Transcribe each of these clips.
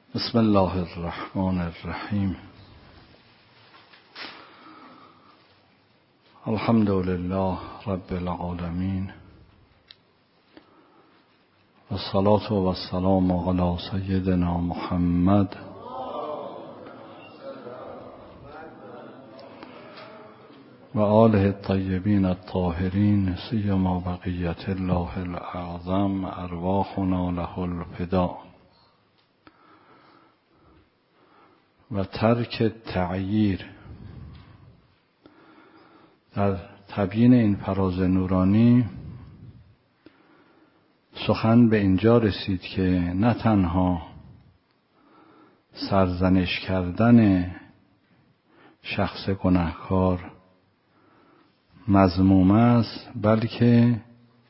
بسم الله الرحمن الرحیم. الحمد لله رب العالمین و الصلاة و السلام علی سیدنا محمد و آله الطیبین الطاهرین سیما بقیت الله الاعظم ارواحنا له الفداء. و ترک تعییر. در تبیین این فراز نورانی سخن به اینجا رسید که نه تنها سرزنش کردن شخص گناهکار مذموم است، بلکه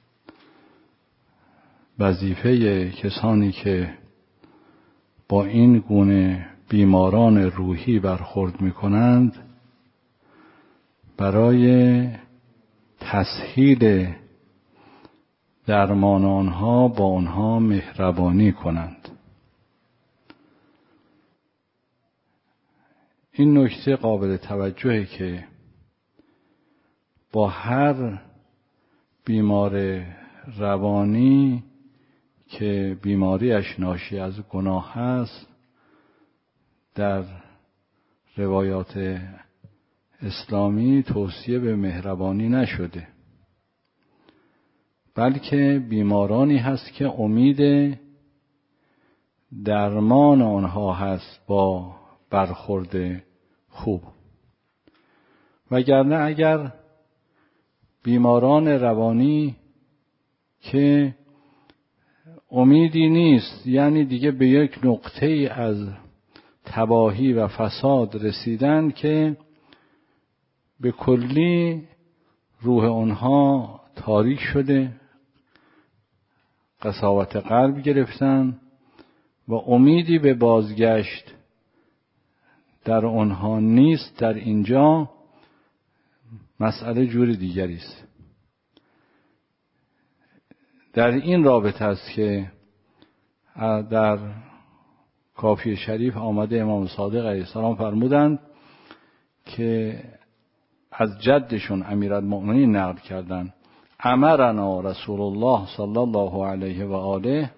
وظیفه کسانی که با این گونه بیماران روحی برخورد می‌کنند برای تسهیل درمان آنها با آنها مهربانی کنند. این نکته قابل توجهه که با هر بیمار روانی که بیماریش ناشی از گناه است، در روایات اسلامی توصیه به مهربانی نشده، بلکه بیمارانی هست که امید درمان آنها هست با برخورد خوب. وگرنه اگر بیماران روانی که امیدی نیست، یعنی دیگه به یک نقطه از تباهی و فساد رسیدن که به کلی روح آنها تاریک شده، قساوت قلب گرفتن و امیدی به بازگشت در آنها نیست، در اینجا مسئله جور دیگری است. در این رابطه است که در کافی شریف آمده امام صادق علیه السلام فرمودند که از جدشون امیرالمؤمنین نقل کردند: امرنا رسول الله صلی الله علیه و آله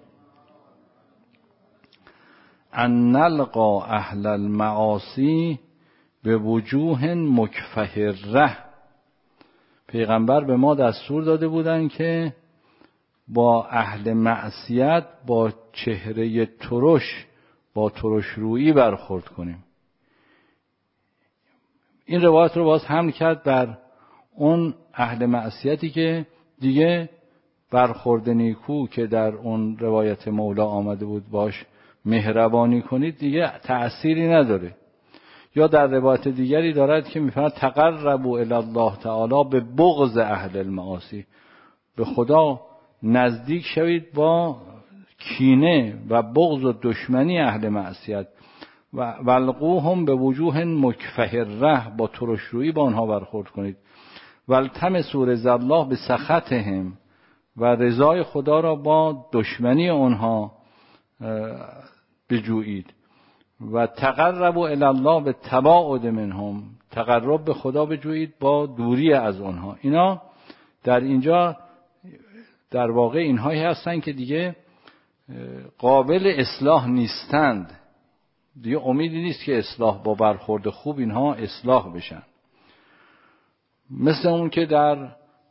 ان نلقا اهل المعاصی به وجوه مکفهره. پیغمبر به ما دستور داده بودند که با اهل معصیت با چهره ترش، با ترش رویی برخورد کنیم. این روایت رو باز حمل کرد بر اون اهل معصیتی که دیگه برخورد نیکو که در اون روایت مولا آمده بود باش مهربانی کنید دیگه تأثیری نداره. یا در روایت دیگری دارد که میفرماید تقربوا الی الله تعالی به بغض اهل المعاصی، به خدا نزدیک شوید با کینه و بغض و دشمنی اهل معصیت. و ولقوهم به وجوه مکفهره، با ترش رویی با آنها برخورد کنید. والتمسوا رضا الله به سخطهم، و رضای خدا را با دشمنی آنها بجویید. و تقربوا الی الله به تباعد منهم، تقرب به خدا بجویید با دوری از آنها. اینا در اینجا در واقع اینهایی هستن که دیگه قابل اصلاح نیستند، دیگه امیدی نیست که اصلاح با برخورد خوب اینها اصلاح بشن. مثل اون که در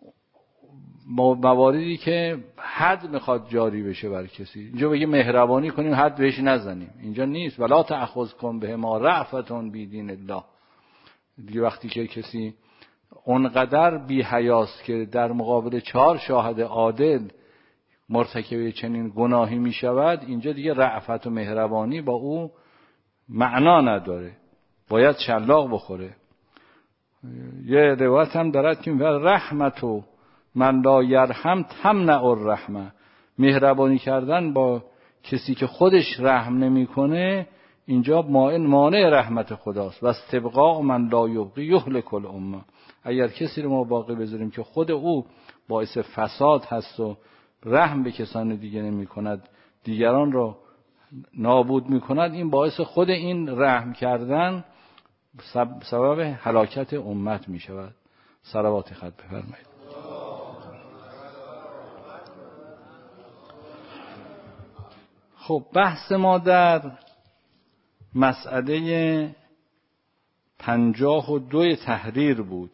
مواردی که حد میخواد جاری بشه بر کسی، اینجا بگه مهربانی کنیم حد بهش نزنیم، اینجا نیست. ولا تأخذکم بهما رأفة بی دین الله. دیگه وقتی که کسی اونقدر بی حیاست که در مقابل 4 شاهد عادل مرتکب چنین گناهی می شود، اینجا دیگه رأفت و مهربانی با او معنا نداره، باید شلاق بخوره. یه روایت هم دارد که رحمتو من لا یرحم تمنع الرحمه. مهربانی کردن با کسی که خودش رحم نمیکنه اینجا مانع رحمت خداست. و استبقاء من لا یبقی یهلک الامه. اگر کسی رو ما باقی بذاریم که خود او باعث فساد هست و رحم به کسان دیگه نمی کند، دیگران رو نابود میکند، این باعث خود این رحم کردن سبب هلاکت امت میشود. صلوات خط بفرمایید. خب بحث ما در مسئله 52 تحریر بود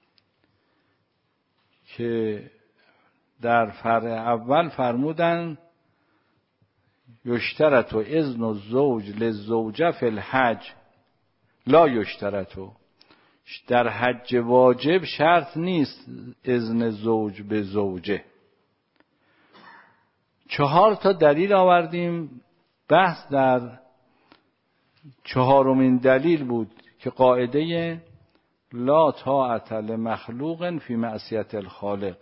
که در فرع اول فرمودن یشترط و اذن الزوج للزوجه فی الحج لا یشترط. در حج واجب شرط نیست اذن زوج به زوجه. 4 تا دلیل آوردیم. بحث در 4مین دلیل بود که قاعده لا طاعة لمخلوق فی معصیة الخالق،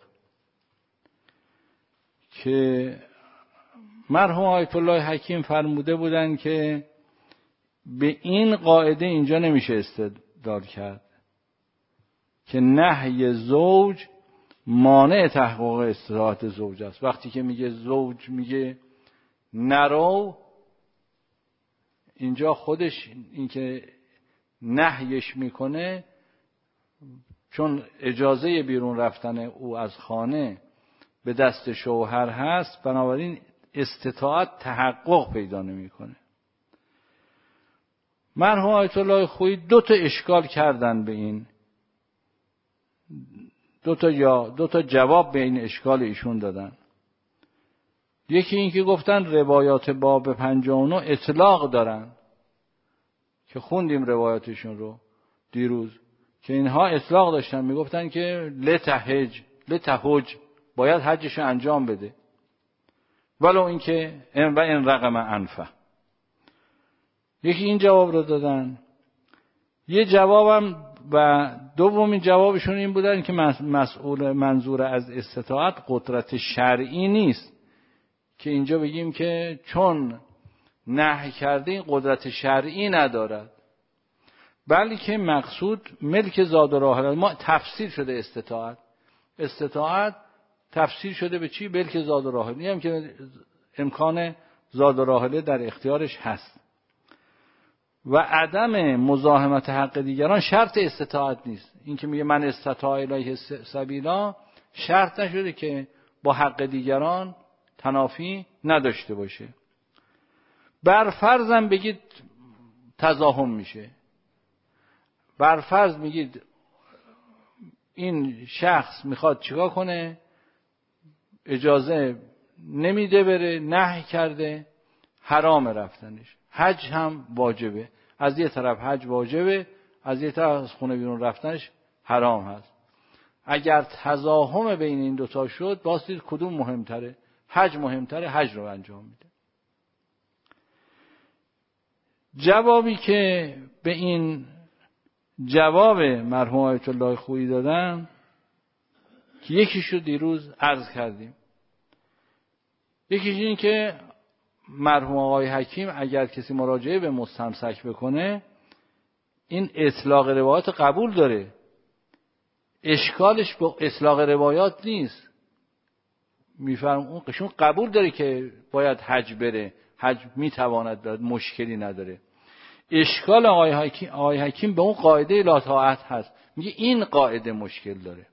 که مرحوم آیت الله حکیم فرموده بودن که به این قاعده اینجا نمیشه استدلال کرد که نهی زوج مانع تحقق استطاعت زوج است. وقتی که میگه زوج میگه نرو، اینجا خودش این که نهیش میکنه، چون اجازه بیرون رفتن او از خانه به دست شوهر هست، بنابراین استطاعت تحقق پیدا نمیکنه. مرحوم آیت الله خویی 2 تا اشکال کردن به این، 2 تا جواب به این اشکال ایشون دادن. یکی این که گفتن روایات باب 59 اطلاق دارن، که خوندیم روایاتشون رو دیروز، که اینها اطلاق داشتن، میگفتن که لتحج باید حجش رو انجام بده، ولو اینکه این رقم انفه. یکی این جواب رو دادن. یه جوابم و دومین جوابشون این بودن که منظور از استطاعت قدرت شرعی نیست، که اینجا بگیم که چون نهی کرده این قدرت شرعی ندارد، بلکه مقصود ملک زاد و راحله. ما تفسیر شده استطاعت تفسیر شده به چی؟ ملک زاد و راحله. هم که امکان زاد و راحله در اختیارش هست و عدم مزاحمت حق دیگران شرط استطاعت نیست. این که میگه من استطاع الیه سبیلا شرط نشده که با حق دیگران تنافی نداشته باشه. بر فرضم بگید تزاحم میشه، بر فرض میگید این شخص میخواد چیکار کنه، اجازه نمیده بره، نهی کرده، حرام رفتنش. حج هم واجبه، از یه طرف حج واجبه، از یه طرف از خونه بیرون رفتنش حرام هست. اگر تزاحم بین این 2 تا شد، باز دید کدوم مهمتره؟ حج مهمتره، حج رو انجام میده. جوابی که به این جواب مرحوم آیت الله خویی دادن، که یکیشو دیروز عرض کردیم، یکیش این که مرحوم آقای حکیم اگر کسی مراجعه به مستمسک بکنه، این اطلاق روایات قبول داره، اشکالش با اطلاق روایات نیست. میفهم اونشون قبول داره که باید حج بره، حج میتواند داد، مشکلی نداره. اشکال آقای حکیم به اون قاعده لا طاعت هست، میگه این قاعده مشکل داره.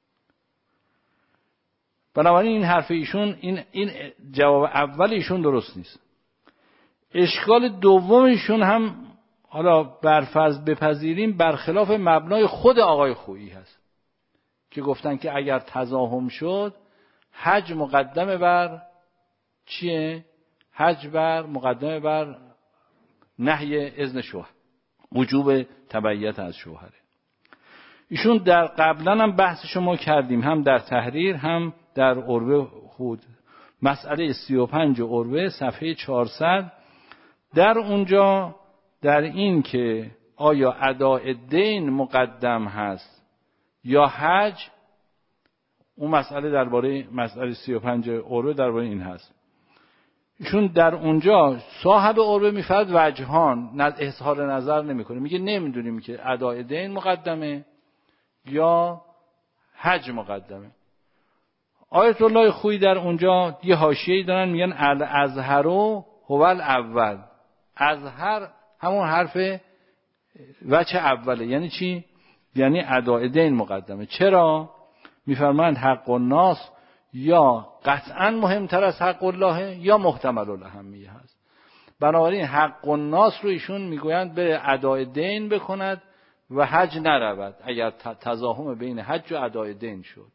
بنابراین این حرف ایشون، این جواب اول ایشون درست نیست. اشکال دومشون هم حالا برفرض بپذیریم برخلاف مبنای خود آقای خویی هست، که گفتن که اگر تزاحم شد، حج مقدمه بر چیه؟ حج مقدمه بر نهی اذن شوهر، وجوب تبعیت از شوهره. ایشون در قبلا هم بحث ما کردیم، هم در تحریر هم در عروه خود، مسئله 35 عروه صفحه 400، در اونجا در این که آیا اداء دین مقدم هست یا حج، اون مسئله درباره مسئله 35 عروه درباره این هست. ایشون در اونجا صاحب عروه میفرد وجهان، اظهار نظر نمیکنه، میگه نمیدونیم که اداء دین مقدمه یا حج مقدمه. آیت الله خویی در اونجا یه حاشیه‌ای دارن، میگن الازهر هو الاول، از همون حرف وجه اوله. یعنی چی؟ یعنی اداء دین مقدمه. چرا؟ میفرمایند حق الناس یا قطعا مهمتر از حق الله یا محتمل الاهمیه هست. بنابراین حق الناس رو ایشون میگویند به اداء دین بکند و حج نرود اگر تزاحم بین حج و اداء دین شد.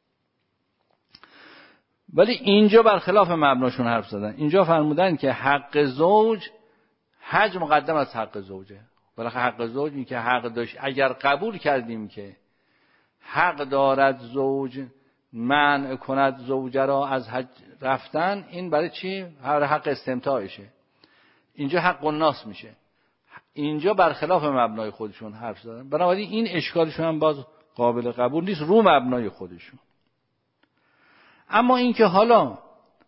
ولی اینجا برخلاف مبناشون حرف زدن. اینجا فرمودن که حق زوج، حج مقدم از حق زوجه. بالاخره حق زوج این که حق داشت، اگر قبول کردیم که حق دارد زوج منع کند زوجه را از حج رفتن، این برای چی؟ حق استمتاعشه. اینجا حق الناس میشه. اینجا برخلاف مبنای خودشون حرف زدن. بنابراین این اشکالشون هم باز قابل قبول نیست رو مبنای خودشون. اما اینکه حالا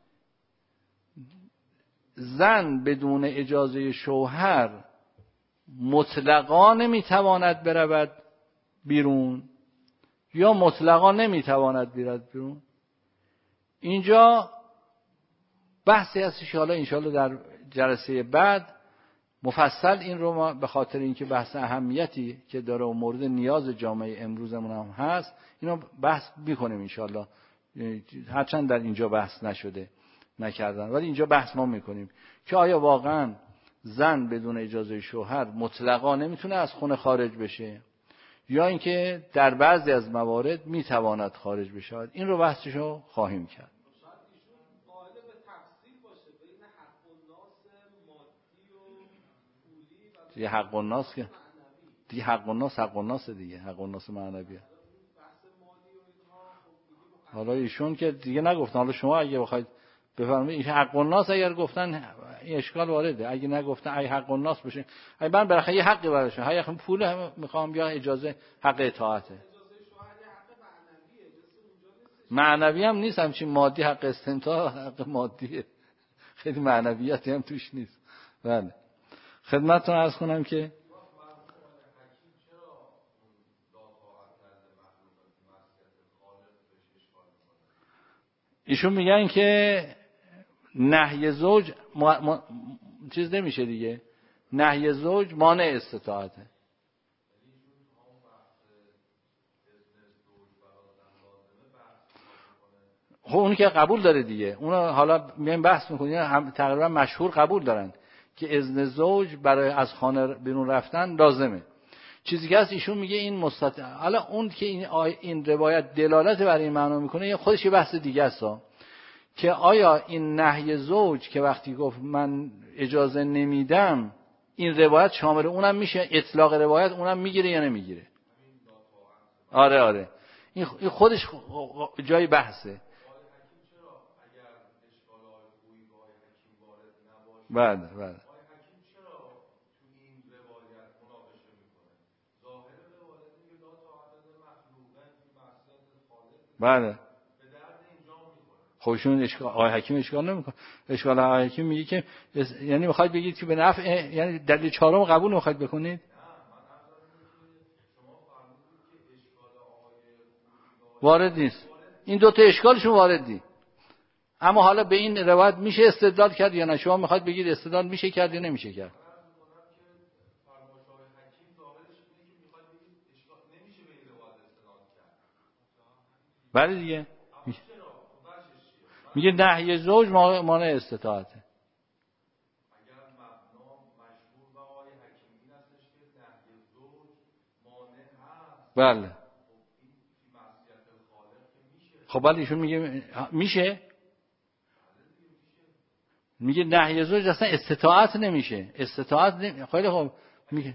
زن بدون اجازه شوهر مطلقا نمیتواند برود بیرون یا مطلقا نمیتواند برود بیرون، اینجا بحثی هستش که حالا انشاءالله در جلسه بعد مفصل این رو ما به خاطر اینکه بحث اهمیتی که داره و مورد نیاز جامعه امروزمون هم هست اینو بحث میکنیم انشاءالله. هرچند در اینجا بحث نکردن ولی اینجا بحث ما میکنیم که آیا واقعا زن بدون اجازه شوهر مطلقا نمیتونه از خونه خارج بشه یا اینکه در بعضی از موارد میتواند خارج بشه. این رو بحثشو خواهیم کرد. دیگه حق الناس که دیگه حق الناس دیگه حق الناس معنویه. حالا ایشون که دیگه نگفتن، حالا شما اگه بخواید بفرمایید این حق الناس اگر گفتن این اشکال وارده، اگه نگفتن ای حق الناس بشه ای من بالاخره یه حقی براشون، های پول میخوام یا اجازه حق اطاعته. معنوی هم نیست، همچین مادی حق استمتاع حق مادیه، خیلی معنویاتی هم توش نیست. بله خدمتتون عرض کنم که ایشون میگن که نهی زوج چیز نمیشه دیگه، نهی زوج مانع استطاعته. خب اون که قبول داره دیگه، اون حالا میایم بحث میکنیم، هم تقریبا مشهور قبول دارن که اذن زوج برای از خانه بیرون رفتن لازمه. چیزی که هست ایشون میگه این مستطیع. حالا اون که این روایت دلالت بر این معنا میکنه خودش یه بحث دیگه است که آیا این نهی زوج که وقتی گفت من اجازه نمیدم این روایت شامل اونم میشه، اطلاق روایت اونم میگیره یا نمیگیره؟ آره این خودش جای بحثه. بله بله خودشون اشکال آقای حکیم اشکال نمیکنه. اشکال آقای حکیم میگه که یعنی میخواید بگید که به نفع، یعنی دلیل چهارم قبول میخواید بکنید؟ وارد نیست این دو تا اشکالشون وارد نیست. اما حالا به این روایت میشه استدلال کرد یا نه؟ شما میخواید بگید استدلال میشه کرد یا نمیشه کرد؟ بله دیگه میگه نهی زوج مانع استطاعته. بله خب ولی ایشون میگه میشه، میگه نهی زوج اصلا استطاعت نمیشه، استطاعت خیلی خوب میگه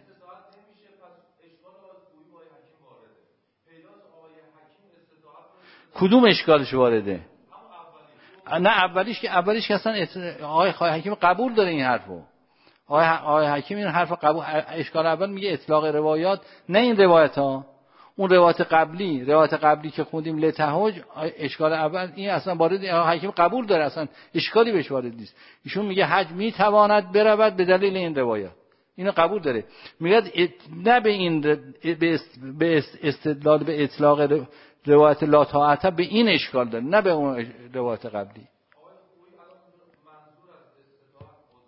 کدوم اشکالش وارده؟ نه اولیش که اصلا آقای حکیم قبول داره این حرفو. آقای حکیم این حرف قبول. اشکال اول میگه اطلاق روایات، نه این روایت ها، اون روایت قبلی که خوندیم لتهوج، اشکال اول این اصلا وارد آقای حکیم قبول داره، اصلا اشکالی بهش وارد نیست. ایشون میگه حج میتواند برود به دلیل این روایات، اینو قبول داره. میگه نه به این به استدلال به اطلاق روایت لا طاعت به این اشکال داره، نه به اون روایت قبلی.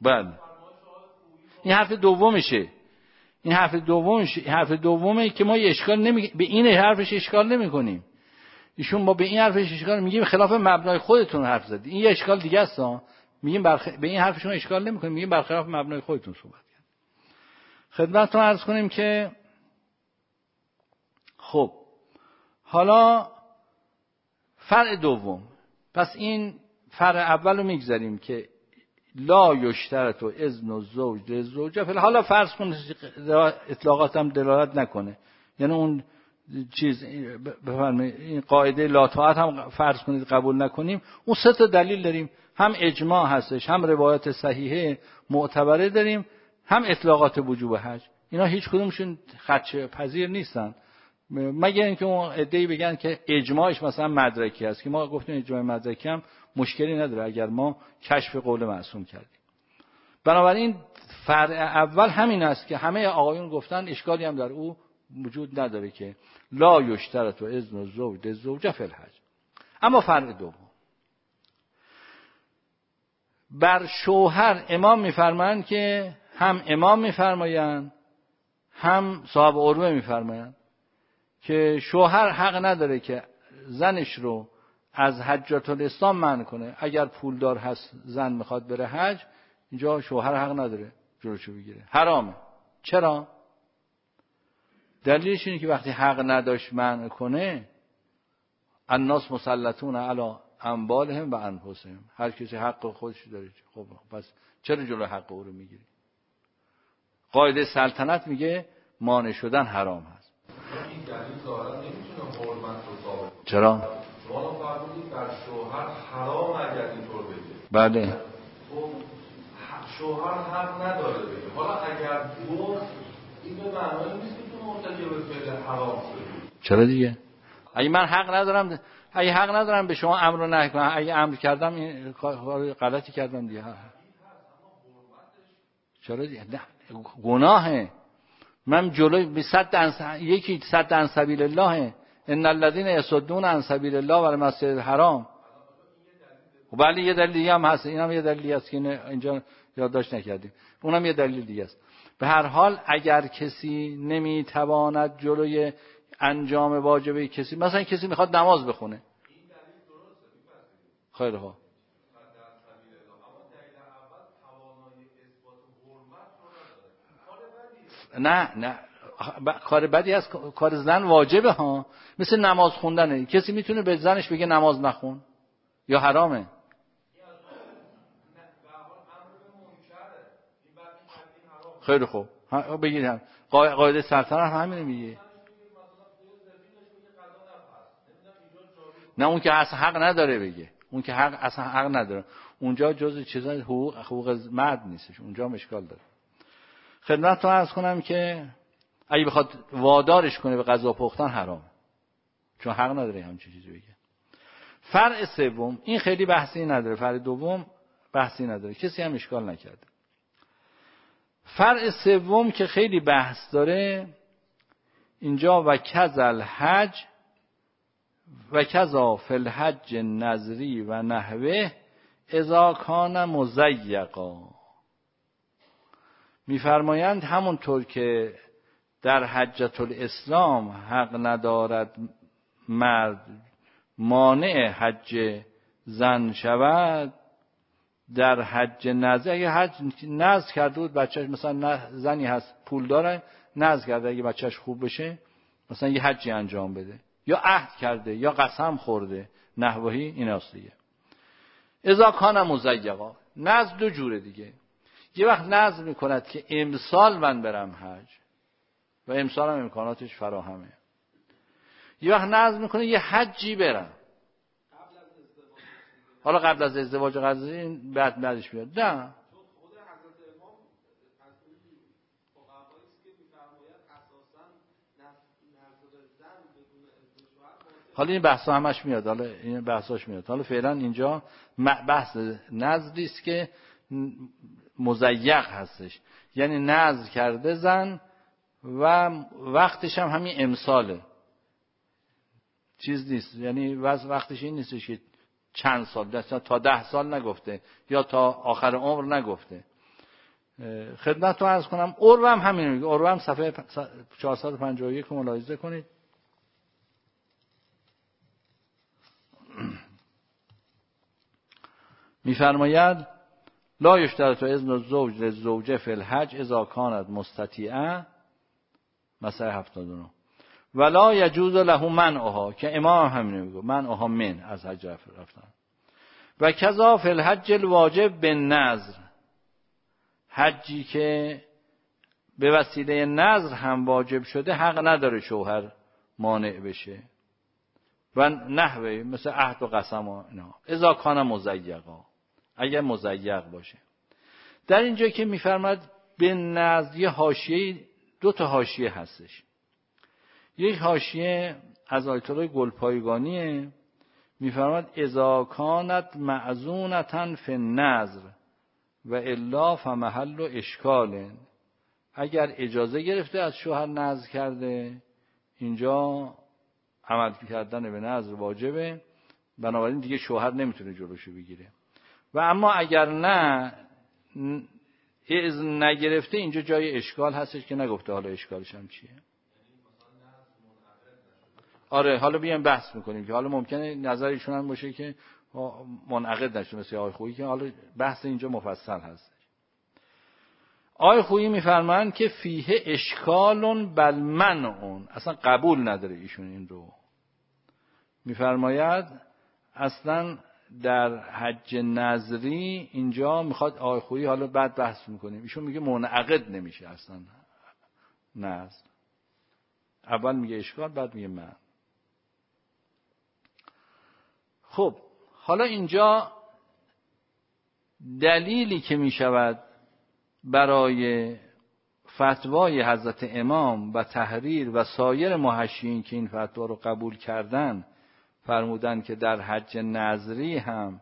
بله این حرف دومشه. این حرف دومه که ما به این حرفش اشکال نمی‌کنیم. ایشون با به این حرفش اشکال میگیم خلاف مبنای خودتون حرف زدید. این یه اشکال دیگه است میگیم به این حرفشون اشکال نمی‌کنیم، میگیم برخلاف مبنای خودتون صحبت کردید. خدمتتون عرض کنیم که خب حالا فرع دوم، پس این فرع اول رو میگذاریم که لا یشترط اذن الزوج للزوجه. حالا فرض کن اطلاقات هم دلالت نکنه، یعنی اون چیز بفرمایید این قاعده لا طاعت هم فرض کنید قبول نکنیم، اون سه تا دلیل داریم، هم اجماع هستش، هم روایت صحیحه معتبره داریم، هم اطلاقات وجوب حج. اینا هیچ کدومشون خدشه پذیر نیستن، مگر اینکه اون عده‌ای بگن که اجماعش مثلا مدرکی است، که ما گفتیم اجماع مدرکی هم مشکلی نداره اگر ما کشف قول معصوم کردیم. بنابراین فرع اول همین است که همه آقایون گفتن اشکالی هم در او وجود نداره که لا یشترط اذن الزوج للزوجه فی الحج. اما فرع دوم، بر شوهر امام میفرمایند که هم امام میفرمایند هم صاحب عروه میفرمایند که شوهر حق نداره که زنش رو از حجۃ الاسلام منع کنه. اگر پولدار هست زن میخواد بره حج، اینجا شوهر حق نداره جلوشو بگیره، حرامه. چرا؟ دلیلش اینه که وقتی حق نداشت منع کنه، الناس مسلطون علی اموالهم و انفسهم، هر کسی حق خودش داره. خب پس چرا جلو حق او رو میگیری؟ قاعده سلطنت میگه مانع شدن حرام هست. این دلیل ظاهرا نمیتونه حرمت رو ثابت کنه. چرا؟ شما فرمودید بر شوهر حرام اگر اینطور بگه. بله. خب شوهر حق نداره بگه. حالا اگر گفت این به معنای نیست که تو مرتکب فعل حرام شدی. چرا دیگه؟ اگه من حق ندارم به شما امر و نهی کنم، اگه امر کردم این کار غلطی کردم دیگه. چرا دیگه؟ نه گناهه. من جلوی یکی صد عن سبیل الله، ان الذين يصدون عن سبیل الله و المسجد الحرام. ولی یه دلیل دیگه هم هست، اینم یه دلیلی است که اینجا یادداشت نکردیم، اونم یه دلیل دیگه است. به هر حال اگر کسی نمیتواند جلوی انجام واجبه کسی، مثلا کسی میخواد نماز بخونه، خیلی خوب، نه کار بدی هست، کار زن واجبه ها، مثل نماز خوندنه. کسی میتونه به زنش بگه نماز نخون یا حرامه؟ خیلی خوب بگید قاعده سلطنت همینه میگه. نه اون که اصلا حق نداره بگه، اون که اصلا حق نداره، اونجا جزء چیزای حقوق مرد نیستش، اونجا مشکل داره. خدمتتون عرض کنم که اگه بخواد وادارش کنه به غذا پختن حرام، چون حق نداره همچین چیزی بگه. فرع سوم این خیلی بحثی نداره، فرع دوم بحثی نداره، کسی هم اشکال نکرده. فرع سوم که خیلی بحث داره اینجا، و کذل حج و کذا فی الحج نظری و نحوه اذا کان مضیقا. میفرمایند همونطور که در حجۃ الاسلام حق ندارد مرد مانع حج زن شود، در حج نظر اگه حج نظر کرده بود بچهش، مثلا زنی هست پول داره نظر کرده اگه بچهش خوب بشه مثلا یه حجی انجام بده، یا عهد کرده یا قسم خورده، نحوهی این است دیگه. اذا کان مضیقا، نظر دو جوره دیگه. یه وقت نظر میکند که امسال من برم حج و امسال هم امکاناتش فراهمه، یه وقت نظر میکنه یه حجی برم، حالا قبل از ازدواج قضیه بعدش میاد. نه حالا این بحثا همش میاد، حالا این بحثاش میاد. حالا فعلا اینجا بحث نظری است که مضیق هستش، یعنی نظر کرده زن و وقتش هم همین امساله، چیز نیست، یعنی وقتش این نیستش که چند سال، تا 10 سال نگفته یا تا آخر عمر نگفته، خدمت رو عرض کنم. عروه هم همین میگه. عروه هم صفحه 451 رو ملاحظه کنید. میفرماید لا یشترط اذن الزوج للزوجه فی الحج اذا کانت مستطیعه، مسئله 79. ولا یجوز له منعها، که امام همین میگه منعها من از حج رفتن. و کذا فی الحج الواجب بالنذر، حجی که به وسیله نذر هم واجب شده حق نداره شوهر مانع بشه. و نحوه مثل عهد و قسم و اینا، اذا کان مضیقا، اگر مضیق باشه. در اینجا که میفرماد به نذر، یه حاشیه، دو تا حاشیه هستش. یک حاشیه از آیت الله گلپایگانیه، میفرماد اذا کانت معزونة فی النذر و الا فمحل اشکال، اگر اجازه گرفته از شوهر نذر کرده، اینجا عمل کردن به نذر واجبه، بنابراین دیگه شوهر نمیتونه جلوشو بگیره. و اما اگر نه اذن نگرفته، اینجا جای اشکال هستش که نگفته حالا اشکالش هم چیه. آره حالا بیایم بحث میکنیم که حالا ممکنه نظر ایشون هم باشه که منعقد نشه مثل آقای خویی، که حالا بحث اینجا مفصل هست. آقای خویی میفرمایند که فیه اشکالون بل منعون، اصلا قبول نداره ایشون این رو. میفرماید اصلا در حج نظری اینجا میخواد آقای خویی، حالا بعد بحث میکنیم، ایشون میگه منعقد نمیشه اصلا نذر. اول میگه اشکال، بعد میگه من. خب حالا اینجا دلیلی که میشود برای فتوای حضرت امام و تحریر و سایر محشیین که این فتوا رو قبول کردن، فرمودن که در حج نظری هم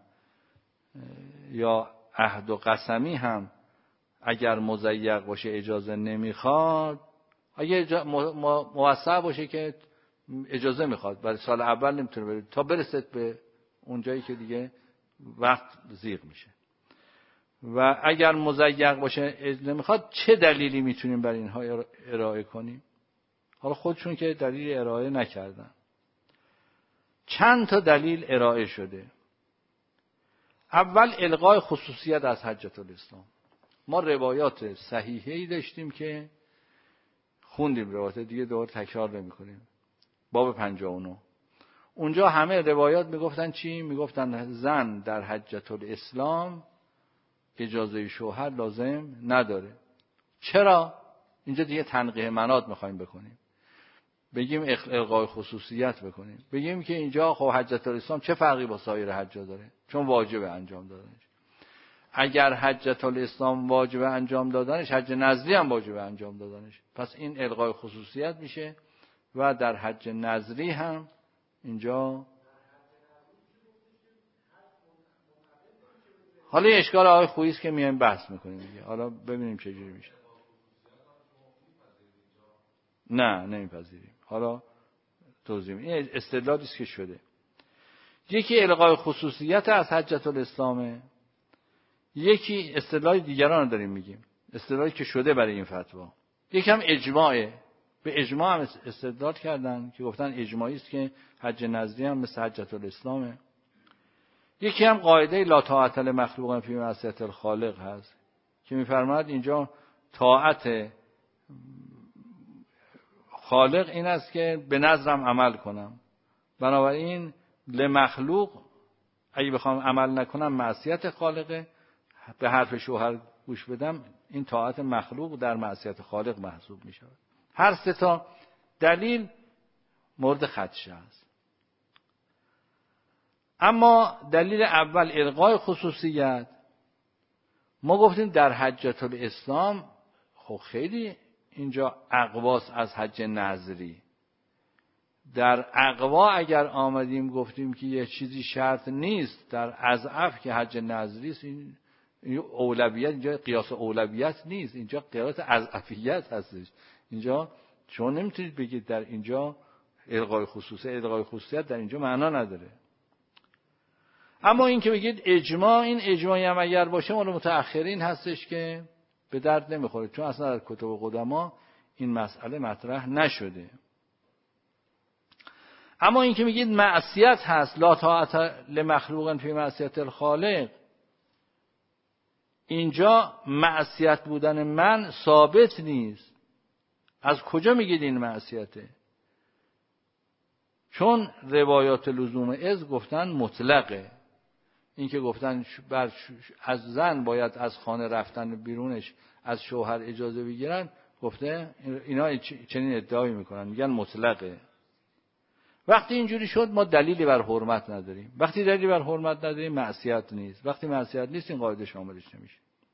یا عهد و قسمی هم اگر مضیق باشه اجازه نمیخواد، اگه موسع باشه که اجازه میخواد، برای سال اول نمیتونه بره تا برسد به اون جایی که دیگه وقت زیغ میشه. و اگر مضیق باشه اجازه نمیخواد، چه دلیلی میتونیم برای اینها ارائه کنیم؟ حالا خودشون که دلیل ارائه نکردن. چند تا دلیل ارائه شده. اول الغای خصوصیت از حجة الاسلام. ما روایات صحیحی داشتیم که خوندیم، روایات دیگه دوباره تکرار نمی‌کنیم. باب 59 اونجا همه روایات میگفتن چی؟ میگفتن زن در حجة الاسلام اجازه شوهر لازم نداره. چرا؟ اینجا دیگه تنقیح مناط میخوایم بکنیم، بگیم الغای خصوصیت بکنیم، بگیم که اینجا خب حجة الاسلام چه فرقی با سایر حجا داره؟ چون واجب انجام دادنش. اگر حجة الاسلام واجب انجام دادنش، حج نظری هم واجب انجام دادنش، پس این الغای خصوصیت میشه و در حج نظری هم اینجا. حالا یه اشکال آقای خویی است که میایم بحث میکنیم دیگه، حالا ببینیم چه جوری میشه. نه نمیپذیریم. حالا توضیح میدیم. این استدلالی است که شده. یکی الغای خصوصیت از حجة الاسلامه، یکی استدلال دیگران رو داریم میگیم، استدلالی که شده برای این فتوا. یکی هم اجماعه، به اجماع هم استدلال کردن که گفتن اجماعی است که حج نظری هم مثل حجة الاسلامه. یکی هم قاعده لا طاعت لمخلوق فی معصیة الخالق هست که میفرماید اینجا طاعت خالق این است که به نظرم عمل کنم، بنابراین لمخلوق اگه بخوام عمل نکنم معصیت خالقه، به حرف شوهر گوش بدم این طاعت مخلوق در معصیت خالق محسوب می شود. هر سه تا دلیل مورد خدشه است. اما دلیل اول الغای خصوصیت، ما گفتیم در حجة الاسلام خب خیلی اینجا اقواس از حج نظری. در اقوا اگر آمدیم گفتیم که یه چیزی شرط نیست، در اضعف که حج نظری است، این اولویت، اینجا قیاس اولویت نیست، اینجا قیاس اضعفیت هستش. اینجا شما نمیتونید بگید در اینجا الغای خصوصیت در اینجا معنا نداره. اما این که بگید اجماع، این اجماعی هم اگر باشه مال متأخرین هستش که به درد نمیخوره، چون اصلا در کتب قدما این مسئله مطرح نشده. اما این که میگید معصیت هست، لا طاعت لمخلوق فی معصیت الخالق، اینجا معصیت بودن من ثابت نیست. از کجا میگید این معصیته؟ چون روایات لزوم اذن گفتن مطلقه. این که گفتن از زن باید از خانه رفتن بیرونش از شوهر اجازه بگیرن، گفته اینا چنین ادعایی میکنن، میگن مطلقه. وقتی اینجوری شد ما دلیلی بر حرمت نداریم. وقتی دلیلی بر حرمت نداریم معصیت نیست. وقتی معصیت نیست این قاعده شاملش نمیشه.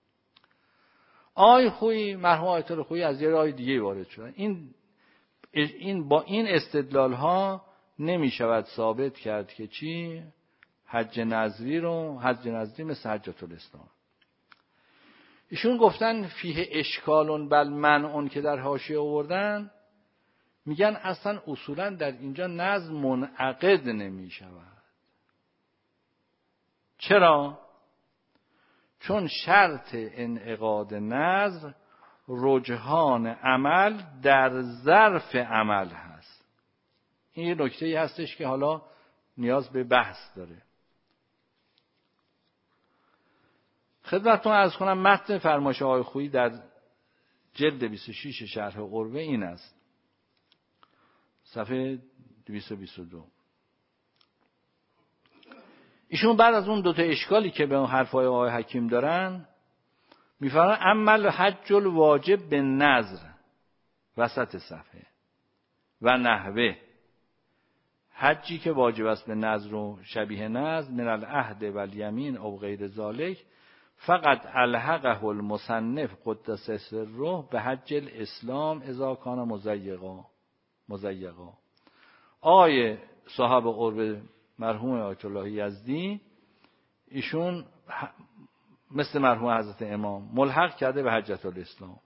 آقای خویی، مرحوم آیت الله خویی از یه راه دیگه وارد شدن. این با این استدلال ها نمیشود ثابت کرد که چی؟ حج نظری مثل حجة الاسلام. ایشون گفتن فیه اشکالون بل منعون که در حاشیه آوردن، میگن اصلا اصولا در اینجا نظر منعقد نمی شود. چرا؟ چون شرط انعقاد نظر رجحان عمل در ظرف عمل هست. این یه نکته‌ای هستش که حالا نیاز به بحث داره. خدمتتون عرض کنم متن فرمایش آقای خویی در جلد 26 شرح قربه این است، صفحه 222. ایشون بعد از اون دوتا اشکالی که به اون حرفای آقای حکیم دارن میفرمایند عمل حج الواجب به نظر وسط صفحه و نحوه، حجی که واجب است به نظر و شبیه نظر من العهد و الیمین او غیر ذالک فقط الحقه المصنف قدس سره به حج الاسلام اذا کان مزیقا. آقای صاحب قرب مرحوم آیت الله یزدی ایشون مثل مرحوم حضرت امام ملحق کرده به حجة الاسلام،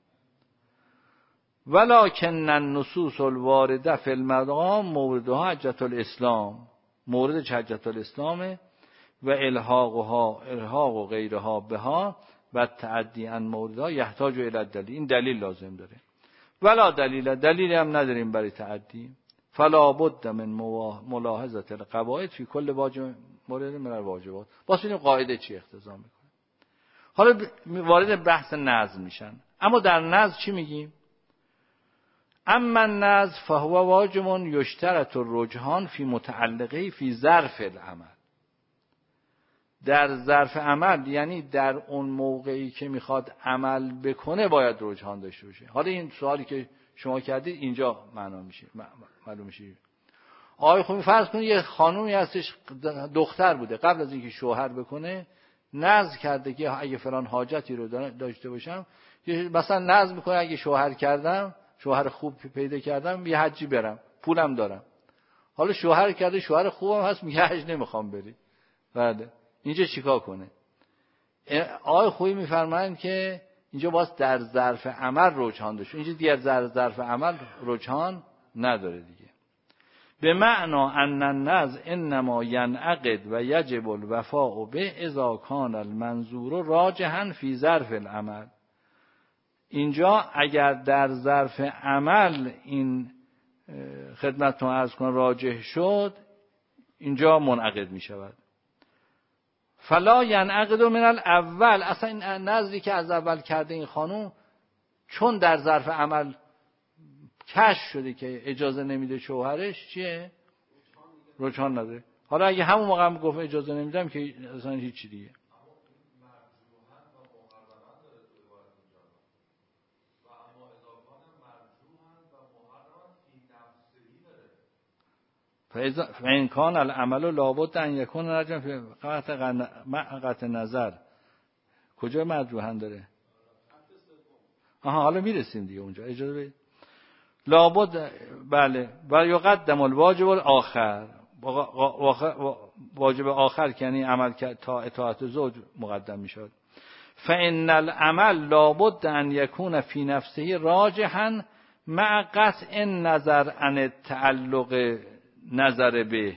ولکن النصوص الوارده فی المقام موردها حجة الاسلام، موردش حجة الاسلام و الحاق و غیرها بها و تعدی عن موردها یحتاج الی الدلیل. این دلیل لازم داره. ولا دلیلی هم نداریم برای تعدی. فلا بد من ملاحظه القواعد فی کل واجب مورد من الواجبات. واسه این قاعده چی اقتضا میکنه؟ حالا وارد بحث نظم میشن. اما در نظم چی میگیم؟ اما النظم فهو واجب یشترط الرجحان فی متعلقه فی ظرف العمل. در ظرف عمل یعنی در اون موقعی که میخواد عمل بکنه باید رجحان داشته باشه. حالا این سوالی که شما کردید اینجا معلوم میشه. آقای خویی فرض کنید یه خانومی هستش دختر بوده، قبل از اینکه شوهر بکنه نذر کرده که اگه فلان حاجتی رو داشته باشم، مثلا نذر میکنه اگه شوهر کردم، شوهر خوب پیدا کردم، یه حجی برم، پولم دارم. حالا شوهر کرده، شوهر خوبم هست، میگه حج نمیخوام بری. بله اینجا چیکار کنه؟ آقای خویی میفرمایند که اینجا باز در ظرف عمل رجحان داشته. اینجا دیگر در ظرف عمل رجحان نداره دیگه. به معنا ان النظر انما ینعقد و یجب الوفاء به اذا کان المنظور راجحا فی ظرف العمل. اینجا اگر در ظرف عمل این خدمتتون عرض کنم راجح شد، اینجا منعقد می شود. فلا ینعقد من الاول. اصلا این نظری که از اول کرده این خانوم چون در ظرف عمل کشف شده که اجازه نمیده شوهرش، چیه؟ رجحان نداره. حالا اگه همون موقع هم گفت اجازه نمیدم که اصلا هیچی دیگه. فإن كان العمل لابد ان يكون رجحا فی قطع نظر. کجا مرجوحا داره؟ حالا میرسیم دیگه اونجا. اجازه بدید. لابد بله و یقدم الواجب الاخر. واجب آخر که یعنی عمل تا اطاعت زوج مقدم میشد. فإن العمل لابد ان يكون في نفسه راجحا مع قطع النظر عن التعلق نظر به.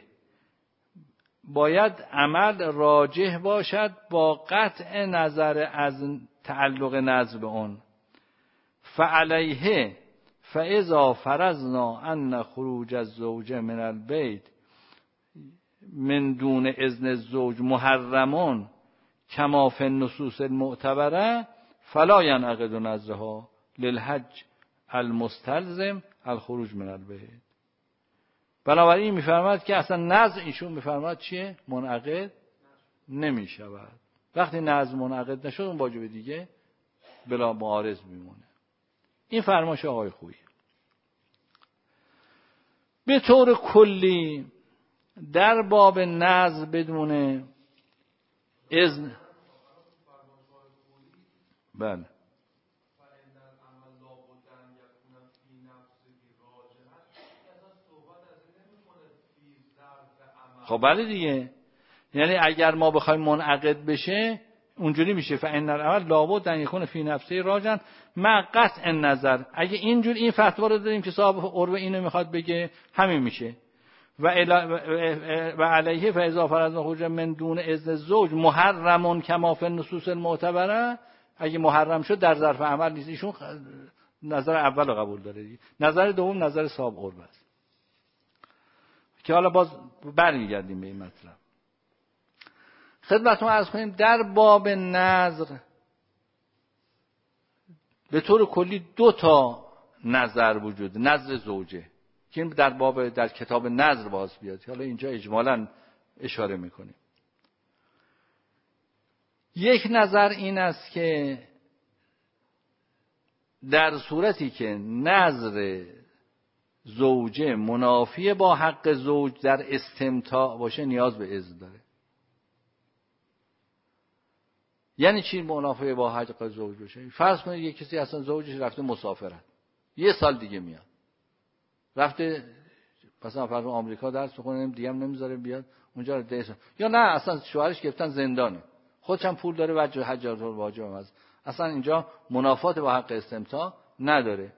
باید عمل راجح باشد با قطع نظر از تعلق نظر به اون. فعلیه فاذا فرضنا ان خروج الزوج من البیت من دون اذن الزوج محرمون کما فی النصوص المعتبره فلا ینعقد نظرها للحج المستلزم الخروج من البیت. بنابراین میفرماد که اصلا نظر ایشون میفرماد چیه؟ منعقد نمی شود. وقتی نظر منعقد نشد اون واجب دیگه بلا معارض میمونه. این فرمایش آقای خویی. به طور کلی در باب نظر بدون اذن بله خب بله دیگه، یعنی اگر ما بخوایم منعقد بشه اونجوری میشه فإن العمل لابد ان یکون فی نفسه راجعا مع قطع النظر. اگه اینجور این فتوا رو داریم که صاحب عروه اینو میخواد بگه همین میشه. و علیه فاذا فرضنا خروج من دون اذن زوج محرمون کما فی النصوص المعتبره، اگه محرم شد در ظرف عمل نیست. ایشون نظر اول رو قبول داره دیگه. نظر دوم نظر صاحب عروه است که حالا باز برمیگردیم به این مطلب. خدمتتون عرض کنیم در باب نظر به طور کلی 2 تا نظر وجود، نظر زوجه که در کتاب نظر باز بیاد، حالا اینجا اجمالاً اشاره میکنیم. یک نظر این است که در صورتی که نظر زوجه منافی با حق زوج در استمتاع باشه نیاز به اذن داره. یعنی چی منافی با حق زوج باشه؟ فرض کنید یک کسی اصلا زوجش رفته مسافرت، 1 سال دیگه میاد، رفته مثلا فرض آمریکا درس بخونه، دیگه هم نمیذاره بیاد اونجا رو دیسه. یا نه اصلا شوهرش گرفتن زندانه، خودش هم پول داره و حجاج الواجب هم هست، اصلا اینجا منافات با حق استمتاع نداره.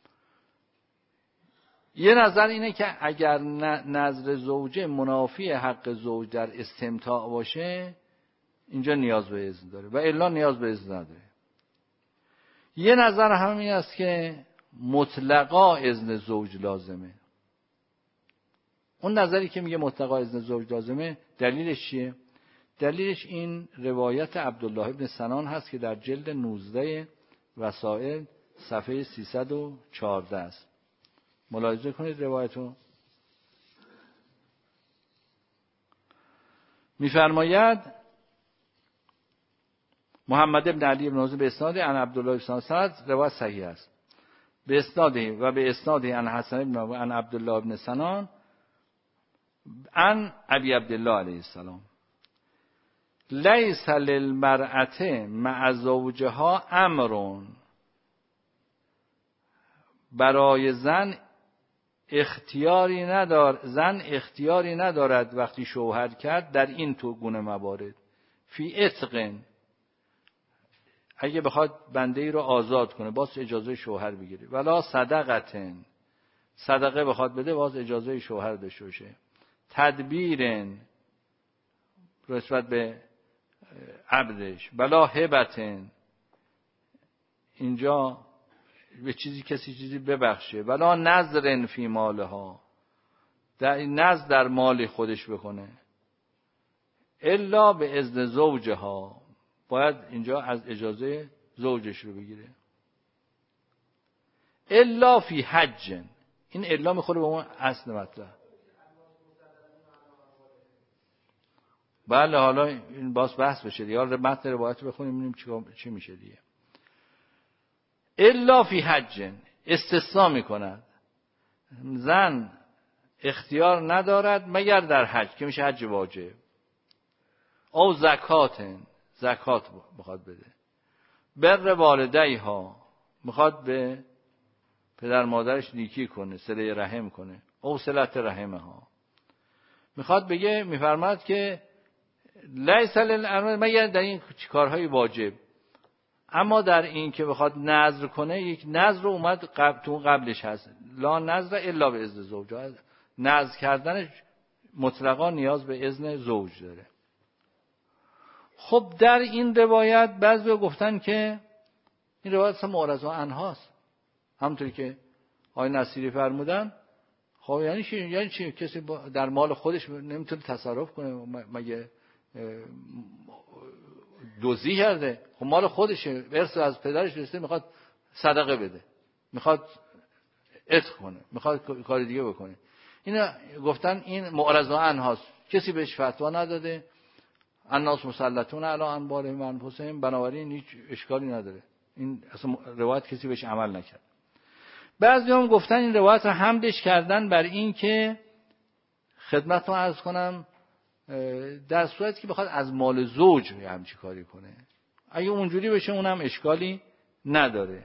یه نظر اینه که اگر نظر زوجه منافی حق زوج در استمتاع باشه اینجا نیاز به اذن داره و الا نیاز به اذن نداره. یه نظر همین است که مطلقا اذن زوج لازمه. اون نظری که میگه مطلقا اذن زوج لازمه دلیلش چیه؟ دلیلش این روایت عبدالله ابن سنان هست که در جلد 19 وسائل صفحه 314 است. ملاحظه کنید روایتو. میفرماید محمد ابن علی بن حسین به اسناد عن عبدالله بن سنان، روایت صحیح است، به اسناده و به اسناده عن حسن ابن عن عبدالله بن سنان عن ابی عبدالله علیه السلام لیس للمرأة مع زوجها امر. برای زن اختیاری ندارد وقتی شوهر کرد در این تو گونه موارد. فی عتق، اگه بخواد بنده ای رو آزاد کنه باز اجازه شوهر بگیره. ولا صدقه بخواد بده باز اجازه شوهر داشته باشه. تدبیر نسبت به عبدش. ولا هبه، اینجا به کسی چیزی ببخشه. ولا نظر فی مالها، نظر در مال خودش بکنه. الا به اذن زوجها، باید اینجا از اجازه زوجش رو بگیره. الا فی حج، این الا میخوره به اون اصل مطلب. بله حالا این باز بحث بشه دیگه، حالا متن روایت رو بخونیم ببینیم چی میشه دیگه. الا فی حج، استثناء میکند، زن اختیار ندارد مگر در حج که میشه حج واجب. او زکات میخواد بده. بر والدیها، میخواد به پدر مادرش نیکی کنه، صله رحم کنه. او صلت رحمها، میخواد بگه، میفرماد که لیس للامر مگر در این کارهای واجب. اما در این که بخواد نذر کنه، یک نذر اومد تو قبلش هست، لا نذر الا به اذن زوج. نذر کردنش مطلقا نیاز به اذن زوج داره. خب در این روایت بعضی گفتن که این روایت اصلا معرض عنهاست، همونطوری که آقای نصیری فرمودن. خب یعنی چی؟ کسی در مال خودش نمیتونه تصرف کنه؟ مگه دزدی کرده؟ خب مال خودشه، ارث از پدرش رسیده، میخواد صدقه بده، میخواد عتق کنه، میخواد کار دیگه بکنه. اینا گفتن این معرض عنهاست، کسی بهش فتوا نداده. الناس مسلطون علی انبارهم و انفسهم، بنابراین هیچ اشکالی نداره. این اصلا روایت کسی بهش عمل نکرد. بعضی هم گفتن این روایت رو حملش کردن بر این که خدمتتون عرض کنم در صورتی که بخواد از مال زوج همچی کاری کنه، اگه اونجوری بشه اونم اشکالی نداره.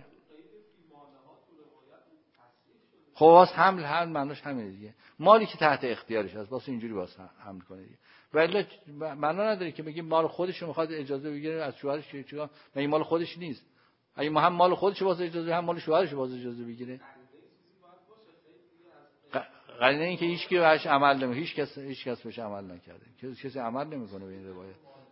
خب واسه حمل معناش همینه دیگه، مالی که تحت اختیارش هست واسه اینجوری واسه حمل کنه دیگه. ولی معنا نداره که بگیم مال خودش رو میخواد اجازه بگیره از شوهرش، چیکار؟ مگه مال خودش نیست؟ اگه هم مال خودش واسه اجازه، هم مال شوهرش واسه اجازه بگیره. قرینه این که هیچ کی بهش عمل نمیکنه، هیچ کس بهش عمل نکرده، کسی عمل نمیکنه به این روایت.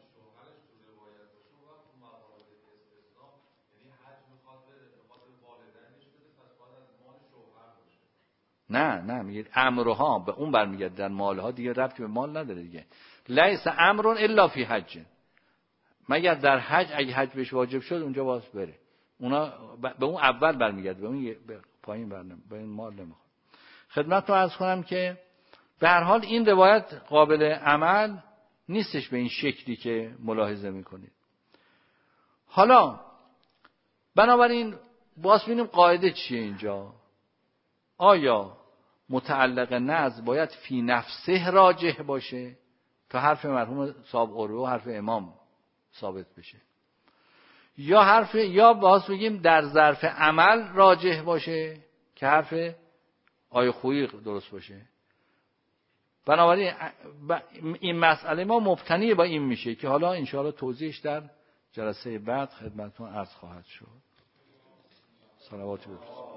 نه میگه امرها به اون برمیگرده، در مالها دیگه ربطی به مال نداره دیگه. لیس امر الا فی حج، مگر در حج، اگه حج بهش واجب شد اونجا باز بره. اونا به اون اول برمیگرده، به اون پایین به این مال نمیخواد. خدمتتون عرض کنم که به هر حال این روایت قابل عمل نیستش به این شکلی که ملاحظه میکنید. حالا بنابراین باز ببینیم قاعده چیه اینجا. آیا متعلق نظر باید فی نفسه راجح باشه تا حرف مرحوم صاحب قروه و حرف امام ثابت بشه، یا باز بگیم در ظرف عمل راجح باشه که حرف آیه خویی درست باشه؟ بنابراین این مسئله ما مبتنی با این میشه که حالا انشاءالله توضیحش در جلسه بعد خدمتتون عرض خواهد شد. صلوات بفرستید.